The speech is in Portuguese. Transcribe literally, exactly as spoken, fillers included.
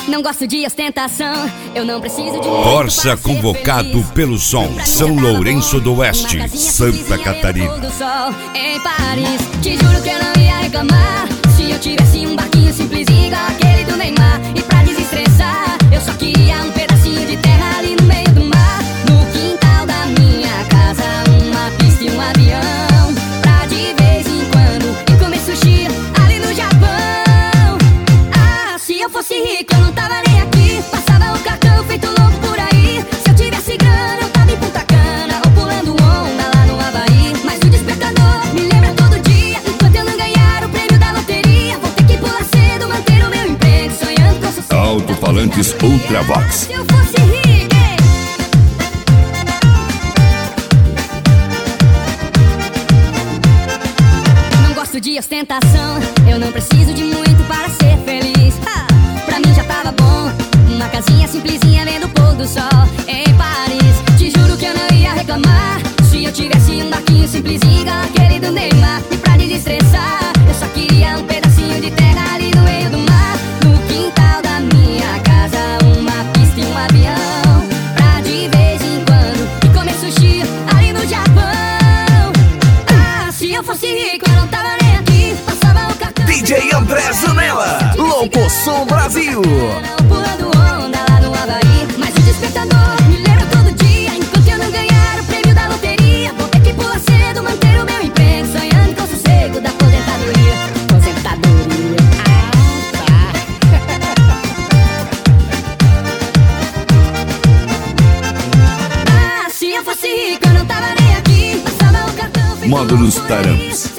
Não gosto de ostentação, eu não preciso de... Corsa convocado pelo som, São Lourenço do Oeste, Santa Catarina. Em Paris, te juro que eu não ia reclamar se eu tivesse um barquinho simples igual aquele do Neymar. E pra desestressar, eu só queria um pedacinho de terra ali no meio do mar. No quintal da minha casa, uma pista e um avião, pra de vez em quando ir comer sushi ali no Japão. Ah, se eu fosse rico eu não tava nem aqui, passava o cartão feito louco por aí. Se eu tivesse grana eu tava em Punta Cana ou pulando onda lá no Havaí. Mas o despertador me lembra todo dia, enquanto eu não ganhar o prêmio da loteria, vou ter que pular cedo, manter o meu emprego, sonhando com sucesso. Alto-falantes Ultravox. Se eu fosse rico, hein? Não gosto de ostentação, eu não preciso de muito para ser feliz. Ah, pra mim já tava bom, uma casinha simplesinha vendo o pôr do sol em Paris. Te juro que eu não ia reclamar se eu tivesse um barquinho simplesinho igual aquele do Neymar. E pra desestressar, eu só queria um pedacinho de terra ali no meio do mar. No quintal da minha casa, uma pista e um avião, pra de vez em quando ir comer sushi ali no Japão. Ah, se eu fosse rico eu não tava nem aqui, passava o cartão. D J André Zanella, Louco Som Brasil. Pulando onda lá no Havaí, mas o despertador me lembra todo dia, enquanto eu não ganhar o prêmio da loteria, vou ter que pular cedo, manter o meu emprego, sonhando com o sossego da aposentadoria. Aposentadoria. Ah, tá. Ah, se eu fosse rico eu não tava nem aqui, passava o cartão feito Módulos louco por aí. Tarampos.